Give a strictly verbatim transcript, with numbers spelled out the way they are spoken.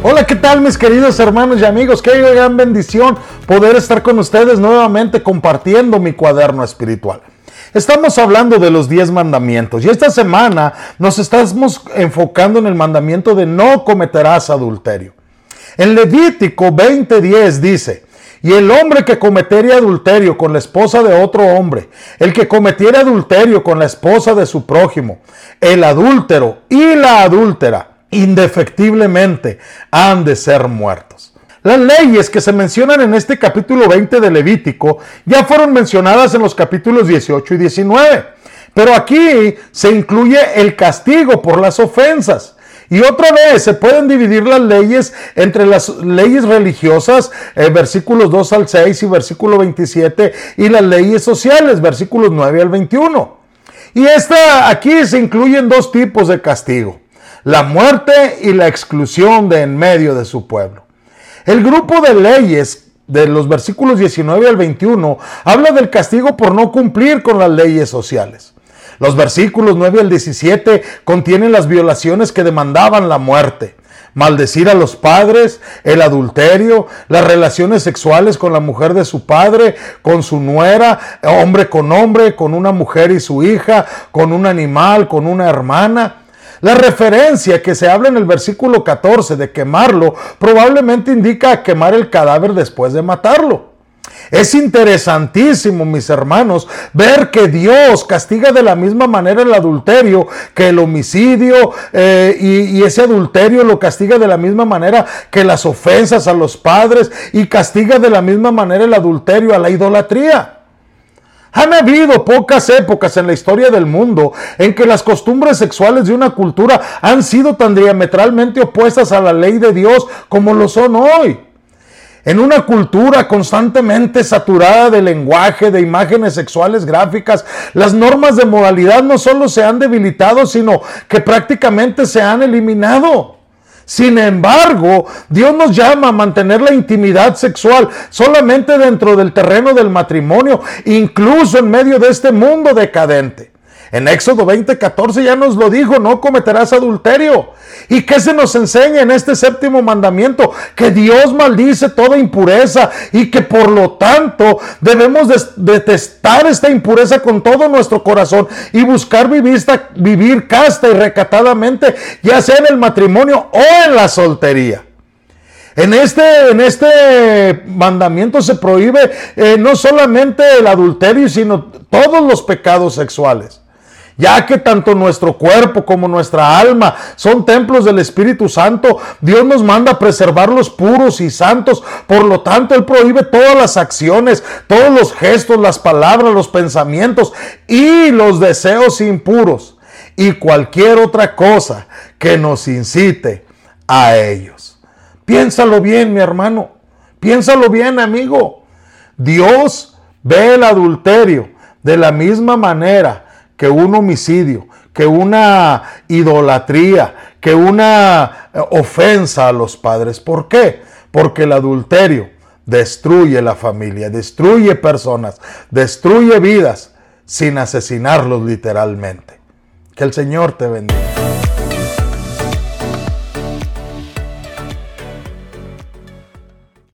Hola, ¿qué tal mis queridos hermanos y amigos? Qué gran bendición poder estar con ustedes nuevamente compartiendo mi cuaderno espiritual. Estamos hablando de los diez mandamientos y esta semana nos estamos enfocando en el mandamiento de no cometerás adulterio. En Levítico veinte diez dice: y el hombre que cometiere adulterio con la esposa de otro hombre, el que cometiere adulterio con la esposa de su prójimo, el adúltero y la adúltera, indefectiblemente han de ser muertos. Las leyes que se mencionan en este capítulo veinte de Levítico ya fueron mencionadas en los capítulos dieciocho y diecinueve, pero aquí se incluye el castigo por las ofensas. Y otra vez se pueden dividir las leyes entre las leyes religiosas, eh, versículos dos al seis y versículo veintisiete, y las leyes sociales, versículos nueve al veintiuno. Y esta, aquí se incluyen dos tipos de castigo: la muerte y la exclusión de en medio de su pueblo. El grupo de leyes de los versículos diecinueve al veintiuno habla del castigo por no cumplir con las leyes sociales. Los versículos nueve al diecisiete contienen las violaciones que demandaban la muerte: maldecir a los padres, el adulterio, las relaciones sexuales con la mujer de su padre, con su nuera, hombre con hombre, con una mujer y su hija, con un animal, con una hermana. La referencia que se habla en el versículo catorce de quemarlo probablemente indica a quemar el cadáver después de matarlo. Es interesantísimo, mis hermanos, ver que Dios castiga de la misma manera el adulterio que el homicidio, eh, y, y ese adulterio lo castiga de la misma manera que las ofensas a los padres, y castiga de la misma manera el adulterio a la idolatría. Han habido pocas épocas en la historia del mundo en que las costumbres sexuales de una cultura han sido tan diametralmente opuestas a la ley de Dios como lo son hoy. En una cultura constantemente saturada de lenguaje, de imágenes sexuales gráficas, las normas de moralidad no solo se han debilitado, sino que prácticamente se han eliminado. Sin embargo, Dios nos llama a mantener la intimidad sexual solamente dentro del terreno del matrimonio, incluso en medio de este mundo decadente. En Éxodo veinte catorce ya nos lo dijo: no cometerás adulterio. ¿Y qué se nos enseña en este séptimo mandamiento? Que Dios maldice toda impureza y que por lo tanto debemos detestar esta impureza con todo nuestro corazón y buscar vivir, vivir casta y recatadamente, ya sea en el matrimonio o en la soltería. En este, en este mandamiento se prohíbe eh, no solamente el adulterio, sino todos los pecados sexuales, ya que tanto nuestro cuerpo como nuestra alma son templos del Espíritu Santo. Dios nos manda a preservarlos puros y santos. Por lo tanto, Él prohíbe todas las acciones, todos los gestos, las palabras, los pensamientos y los deseos impuros y cualquier otra cosa que nos incite a ellos. Piénsalo bien, mi hermano. Piénsalo bien, amigo. Dios ve el adulterio de la misma manera que un homicidio, que una idolatría, que una ofensa a los padres. ¿Por qué? Porque el adulterio destruye la familia, destruye personas, destruye vidas sin asesinarlos literalmente. Que el Señor te bendiga.